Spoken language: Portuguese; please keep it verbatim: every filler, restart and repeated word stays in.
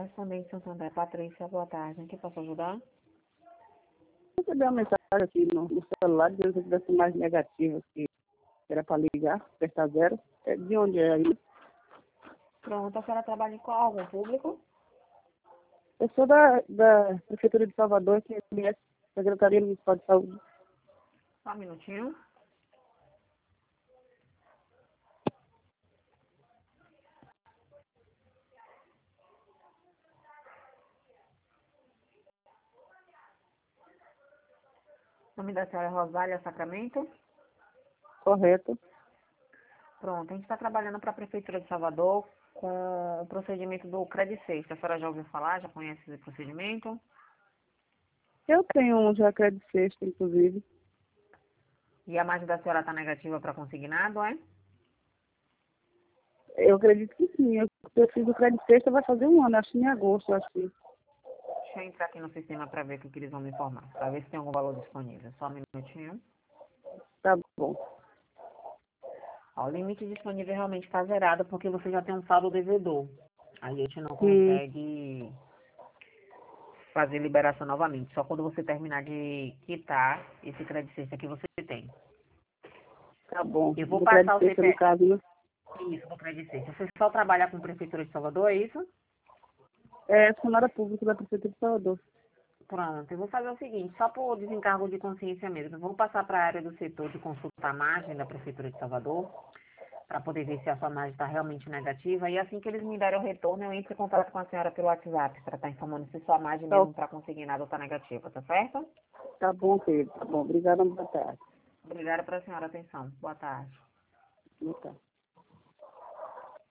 Correspondente Santo André, Patrícia, boa tarde. Em que posso ajudar? Eu recebi uma mensagem aqui no, no celular dizendo que tivesse mais negativas, que era para ligar, apertar zero. É, de onde é aí? Pronto, a senhora trabalha em qual órgão público? Eu sou da, da Prefeitura de Salvador, que é a Secretaria Municipal de Saúde. Só um minutinho. O nome da senhora é Rosália Sacramento? Correto. Pronto, a gente está trabalhando para a Prefeitura de Salvador com o procedimento do CredSafe. A senhora já ouviu falar, já conhece esse procedimento? Eu tenho um já crédito sexta, inclusive. E a margem da senhora está negativa para consignado, é? Eu acredito que sim. Eu, eu fiz o crédito sexta, vai fazer um ano, acho que em agosto, acho que. Deixa eu entrar aqui no sistema para ver o que, que eles vão me informar, para ver se tem algum valor disponível. Só um minutinho. Tá bom. Ó, o limite disponível realmente está zerado porque você já tem um saldo devedor. Aí a gente não Hum, consegue fazer liberação novamente. Só quando você terminar de quitar esse crédito sexta que você tem. tá bom. Eu vou Do passar crédito o sexta, no C P F. caso, né? Isso, do crédito sexta. Você só trabalha com a Prefeitura de Salvador, é isso? É funcionária pública da Prefeitura de Salvador. Pronto, eu vou fazer o seguinte, só por desencargo de consciência mesmo. Eu vou passar para a área do setor de consulta à margem da Prefeitura de Salvador, para poder ver se a sua margem está realmente negativa. E assim que eles me derem o retorno, eu entro em contato com a senhora pelo WhatsApp, para estar informando se sua margem Tá, mesmo para conseguir nada está negativa, tá certo? tá bom, Pedro. Tá bom. Obrigada, boa tarde. Obrigada pela senhora atenção. Boa tarde. Boa tarde.